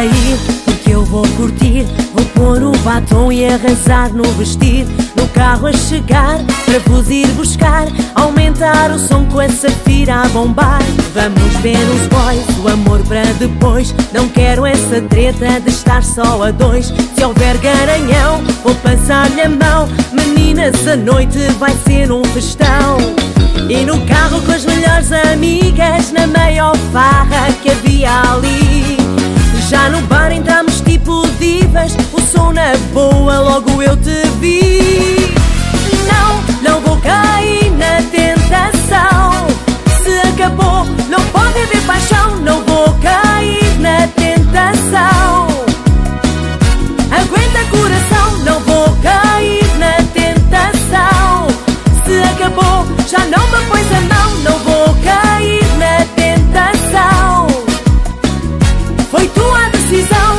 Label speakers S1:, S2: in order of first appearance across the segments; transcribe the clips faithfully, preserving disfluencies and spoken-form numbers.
S1: sair, porque eu vou curtir. Vou pôr o batom e arrasar no vestir. No carro a chegar, para vos ir buscar. Aumentar o som com a Safira a bombar. Vamos ver os boys, o amor para depois. Não quero essa treta de estar só a dois. Se houver garanhão, vou passar-lhe a mão. Meninas, a noite vai ser um festão. E no carro com as melhores amigas, na maior farra que havia ali. Já no bar entramos tipo divas, o som na boa, logo eu te vi. Não, não vou cair na tentação. Se acabou, não pode haver paixão. Não vou cair na tentação. Aguenta coração, não vou cair na tentação. Se acabou, já não me pões a mão. Não vou cair na tentação. Foi tua decisão.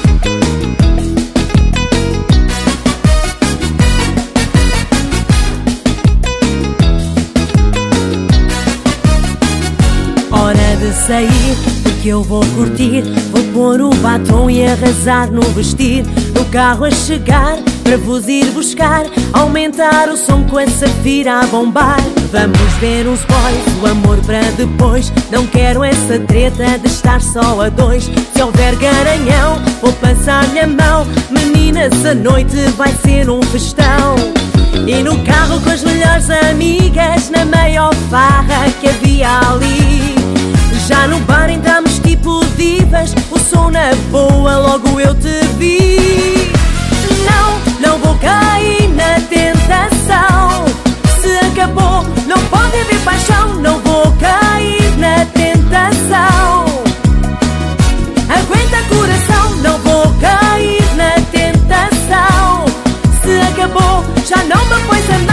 S1: Hora de sair, porque eu vou curtir. Vou pôr o batom e arrasar no vestir. No carro a chegar, para vos ir buscar. Aumentar o som com a Safira a bombar. Vamos ver os boys, o amor para depois. Não quero essa treta de estar só a dois. Se houver garanhão, vou passar-lhe a mão. Meninas, a noite vai ser um festão. E no carro com as melhores amigas, na maior farra que havia ali. Já no bar entramos tipo divas, o som na boa, logo eu te vi. Não, não vou cair na tentação. Se acabou, não pode haver paixão. Não vou cair na tentação. Aguenta coração, não vou cair na tentação. Se acabou, já não me pões a mão.